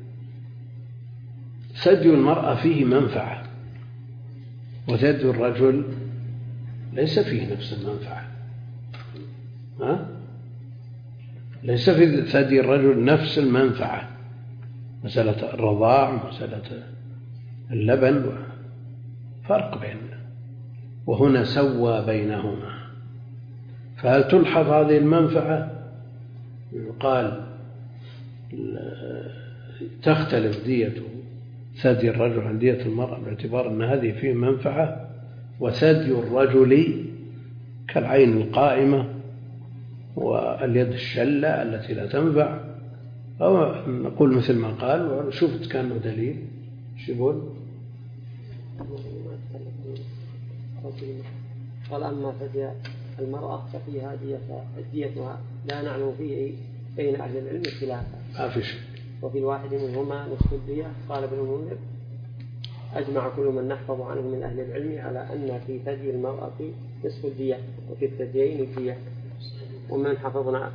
ثدي المرأة فيه منفعة وثدي الرجل ليس فيه نفس المنفعة ليس في ثدي الرجل نفس المنفعة، مسألة الرضاع مسألة اللبن فرق بيننا، وهنا سوى بينهما. فهل تلحظ هذه المنفعة؟ يقال تختلف دية ثدي الرجل عن دية المرأة باعتبار أن هذه فيه منفعة، وثدي الرجل كالعين القائمة واليد الشلة التي لا تنفع. أو نقول مثل ما قال، وشوفت كان له دليل. شو يقول؟ قال أما ثدي المرأة ففيها ديتها لا نعلم فيه بين أهل العلم خلافا. ما في شيء. وفي الواحد منهما نصف الدية. قال ابن المنذر أجمع كل من نحفظ عنه من أهل العلم على أن في ثدي المرأة نصف الدية وفي الثديين الدية. ومن حفظنا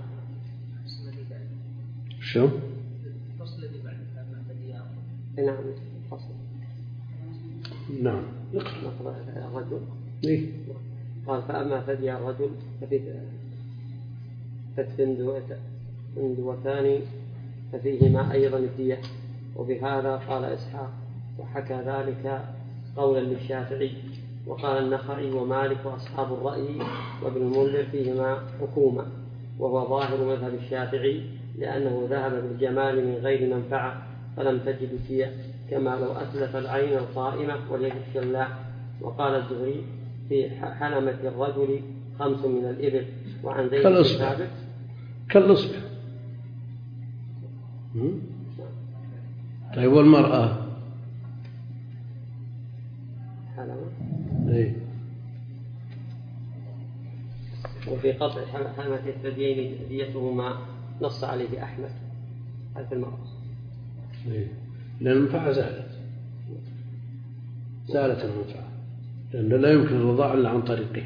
شو؟ الفصل اللي بعد فأما ثديها. نعم فصل. نعم نقرأ الرجل. إيه؟ قال فأما ثدي الرجل ففي الثندوتان ففيهما أيضا الدية. وبهذا قال إسحاق، وحكى ذلك قولا للشافعي. وقال النخعي ومالك وأصحاب الرأي وابن المنذر فيهما حكومة، وهو ظاهر مذهب الشافعي، لأنه ذهب بالجمال من غير منفعة فلم تجد الدية، كما لو أتلف العين القائمة واليد الشلاء. وقال الزهري في حلمة الرجل 5 من الإبل. وعن زيد بن ثابت كالإصبع. طيب والمرأة؟ حلمة. إيه؟ وفي قطع حلمة الثديين ديتهما نص عليه أحمد في المرأة. إيه؟ لأن المنفعة زالت المنفعة، لأنه لا يمكن الرضاع إلا عن طريقه.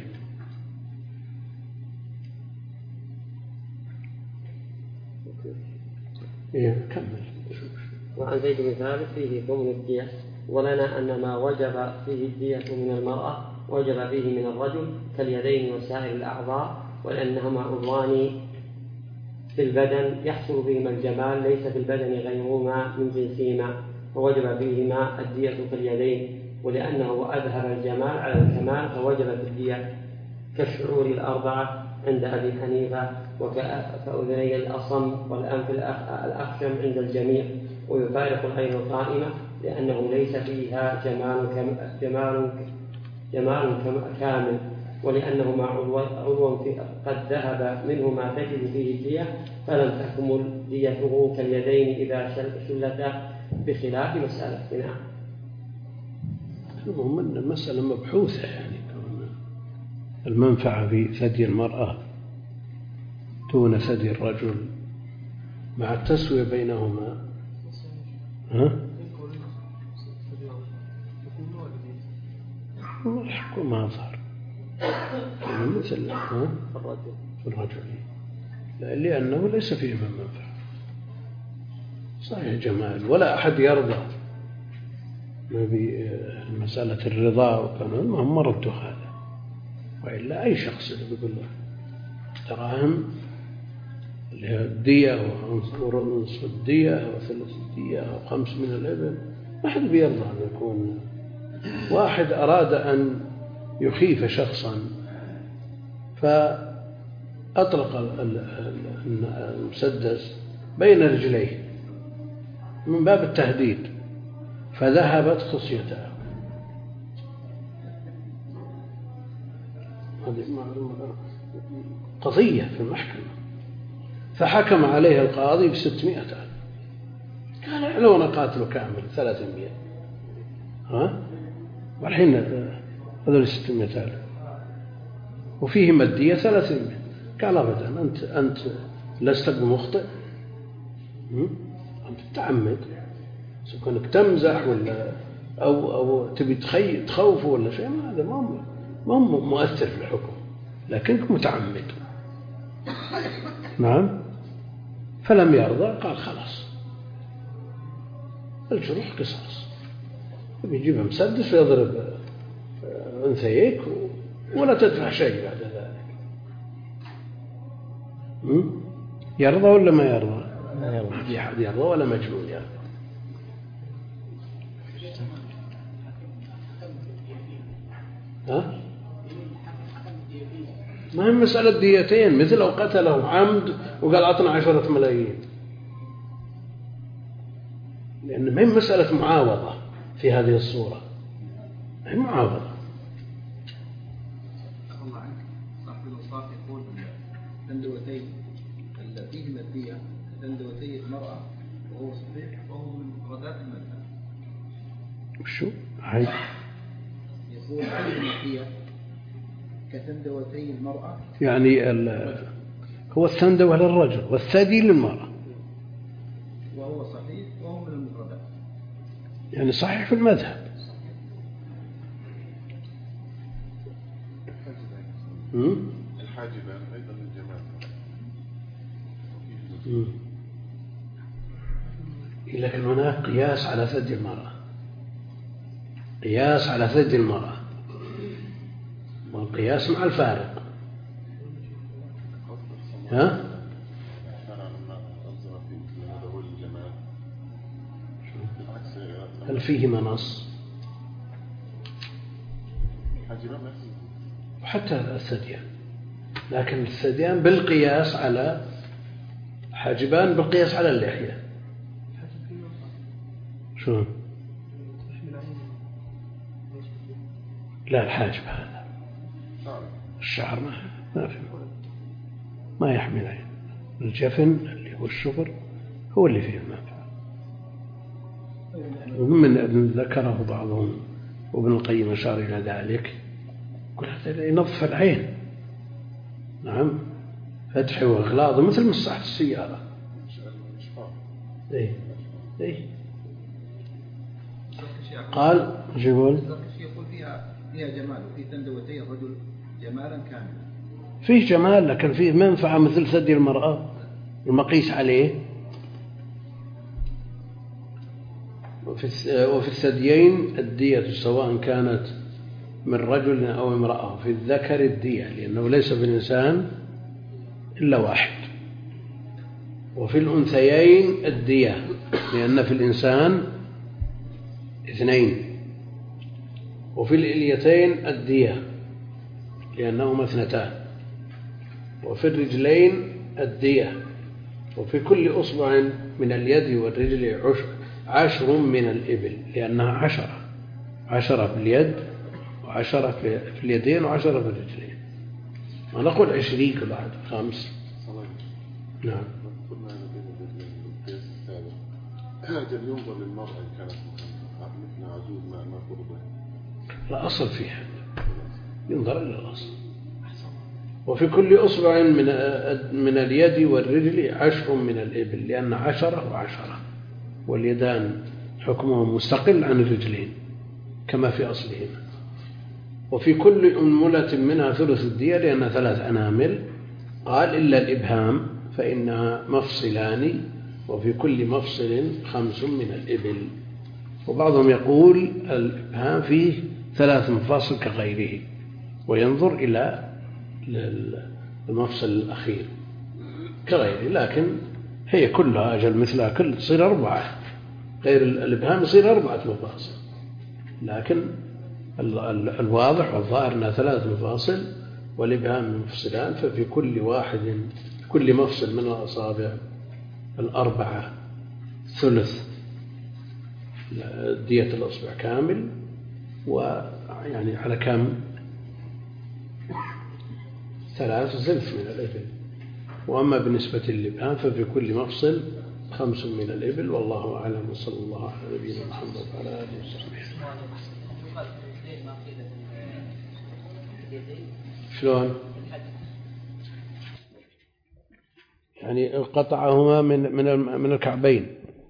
إيه كمل. وعن زيد بن ثابت فيه ثمن الدية. ولنا أن ما وجب فيه الدية من المرأة وجب فيه من الرجل كاليدين وسائر الأعضاء، ولأنهما عضوان في البدن يحصل بهما الجمال، ليس في البدن غيرهما من جنسهما، ووجب فيهما الدية كاليدين، ولأنه أظهر الجمال على الكمال فوجبت الدية، كالشعور الأربعة عند أبي حنيفة، وكأذني الأصم والأنف الأخشم عند الجميع. ويفارق العين القائمة لأنه ليس فيها جمال كامل، ولأنهما عضو قد ذهب منه ما تجد فيه الدية، فلم تكمل ديته كاليدين إذا شلتا، بخلاف مسألة. نعم. المهم أن المسألة مبحوثة، يعني المنفعة في ثدي المرأة دون ثدي الرجل مع التسوية بينهما. الحكم ما ظهر مثل في الرجل، لأنه ليس فيه من منفعة. صحيح جمال، ولا أحد يرضى بمسألة الرضا وكمان ما ردوا هذا، وإلا أي شخص يقول له دراهم الدية ونصف الدية وثلث الدية و5 من الإبل، ما حد بيرضى أن يكون. واحد أراد أن يخيف شخصا فأطلق المسدس بين رجليه من باب التهديد، فذهبت خصيته. هذه قضية في المحكمة، فحكم عليه القاضي ب600,000. قال لو أنا قاتله كامل 300، والحين هذول 600,000 وفيه مادية 300. قال أبدا، أنت لست بمخطئ، أنت تعمد، كونك تمزح ولا أو تبي تخوفه ولا شيء، هذا ما مؤثر في الحكم، لكنك متعمد. نعم. فلم يرضى، قال خلاص الجروح قصاص، بيجيب مسدس ويضرب أنثيك ولا تدفع شيء بعد ذلك. يرضى ولا ما يرضى؟ ما يرضى. ما في أحد يرضى ولا مجنون يرضى. ها؟ ما هي مسألة ديتين، مثل لو قتله عمد وقال أعطنا 10 ملايين، لأن ما هي مسألة معاوضة في هذه الصورة، ما هي معاوضة. الله عنك صاحب الوصاف يقول تندوتي فيهما الدية تندوتي المرأة وهو صحيح وهو من مفردات المذهب. وشو؟ هاي يقول فيهما الدية كتندوتي المرأة، يعني هو التندوة للرجل والثدي للمرأة، وهو صحيح وهو من المفردات. يعني صحيح في المذهب. الحاجبان أيضا للجمال. لكن هناك قياس على ثدي المرأة، قياس على ثدي المرأة، والقياس مع الفارق. ها؟ هل فيهما نص؟ وحتى الثديان، لكن الثديان بالقياس على حاجبان، بالقياس على اللحية. شو؟ لا، الحاجب هذا الشعر ما يحمل عين. الجفن اللي هو الشفر هو اللي فيه المنفعة. ومن ذكره بعضهم وابن القيم أشار إلى ذلك، يقول هذا ينظف العين. نعم، فتح وإغلاظ مثل مصلحة السيارة. إيه إيه. قال يقول فيها جمال، وفي تندوتي الرجل جمالا كاملا. فيه جمال لكن فيه منفعة مثل ثدي المرأة المقيس عليه. وفي الثديين الدية سواء كانت من رجل أو امرأة. في الذكر الدية لأنه ليس في الإنسان إلا واحد. وفي الأنثيين الدية لأن في الإنسان 2. وفي الإليتين الدية لأنهما 2. وفي الرجلين الدية. وفي كل أصبع من اليد والرجل 10 من الإبل لأنها 10 في اليد و10 في اليدين و10 في الرجلين. ما نقول 20 كل واحد 5. نعم. هذا ينظر للمرأة إن كانت مثل عجوز ما فرضه. لا أصل فيها، ينظر إلى الأصل. وفي كل أصبع من اليد والرجل 10 من الإبل لأن 10 و10، واليدان حكمهم مستقل عن الرجلين كما في أصلهما. وفي كل أنملة منها ثلث الدية لأن 3 أنامل. قال إلا الإبهام فإنها مفصلان، وفي كل مفصل 5 من الإبل. وبعضهم يقول الإبهام فيه 3 مفاصل كغيره، وينظر إلى المفصل الأخير كغيره، لكن هي كلها أجل مثلها كل تصير 4. غير الإبهام يصير 4 مفاصل، لكن الواضح والظاهر أنها 3 مفاصل والإبهام مفصلان. ففي كل مفصل من الأصابع 4 ثلث دية الأصبع كامل، ويعني على كم 3 ثلث من الإبل. وأما بالنسبة للإبهام ففي كل مفصل 5 من الإبل. والله أعلم، وصلى الله على نبينا محمد وعلى آله وصحبه. شلون؟ يعني قطعهما من الكعبين.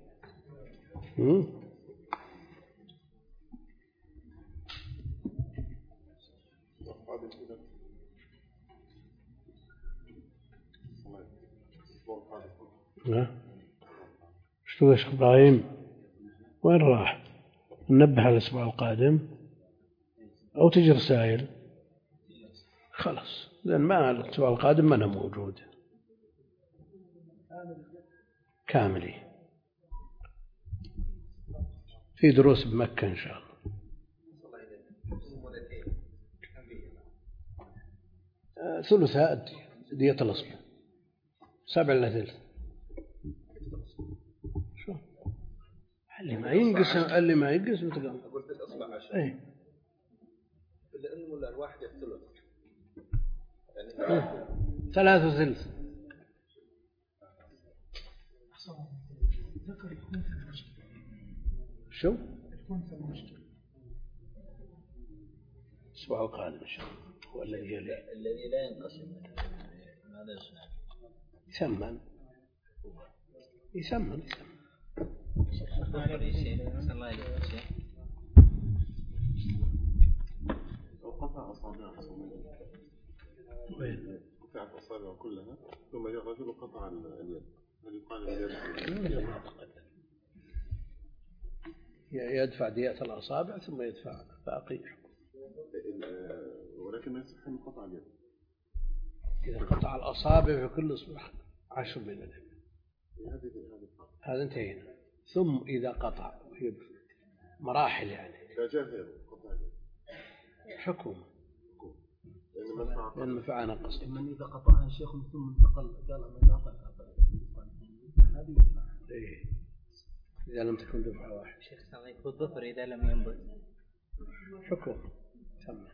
ايش تقول يا شيخ ابراهيم؟ وين راح؟ ننبه على الاسبوع القادم او تجي رسائل؟ خلاص، لان ما الاسبوع القادم ما انا موجود. كاملي في دروس بمكة إن شاء الله. ثلثها دية الأصل 7 إلا ثلث. شو اللي ما ينقص متقام. قلت الأصبع 10. إيه. لأن ولا الواحد الثلث. يعني 3 وثلث. شو؟ يكون في المشكلة. الأسبوع القادم إن شاء الله هو الذي يلي. الذي لا ينقسم ماذا يصنع؟ يسمن. وقطع أصابعه وين؟ قطع أصابعه كلها ثم الرجل قطع اليد. هل يقال اليد؟ يدفع دية الأصابع ثم يدفع باقي. ولكن ما يصح من قطع اليد. إذا قطع الأصابع في كل إصبع 10 من اليد. هذا انتهينا. ثم إذا قطع مراحل يعني. لا جاهل قطع اليد. حكم. لأن منفعة نقص. من إذا قطعها شيخ ثم انتقل قال أنا لا أقطع هذه. إيه. إذا لم تكن دفعة واحدة. شيخ صليك الظفر إذا لم ينبت. حكم. تم.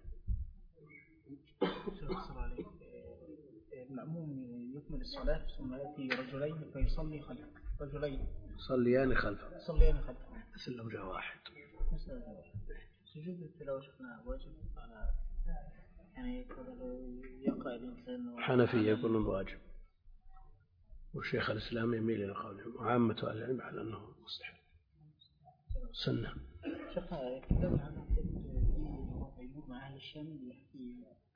شيخ صليك المأموم يكمل الصلاة ثم يأتي رجلين فيصلي خلفه. رجلين صليان خلفه. بس لو جاء واحد. سجود التلاوة شفنا واجب على يعني يقرأ الإنسان. حنفية يقولون واجب. والشيخ الإسلام يميل إلى قولهم وعامة أهل العلم على أنه مستحب سنة. شيخ كتاب الحنفية مع أهل الشام يحكي